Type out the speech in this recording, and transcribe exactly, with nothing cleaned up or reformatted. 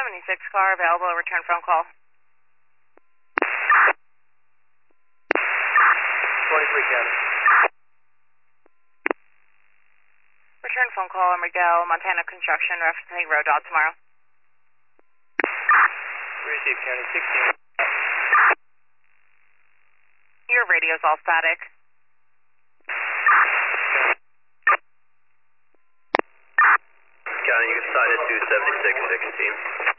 seventy-six car available, return phone call. twenty-three County. Return phone call, Miguel, Montana Construction, referencing road dot tomorrow. Receive County sixteen. Your radio's all static. County, you can sign it to seventy-six sixteen.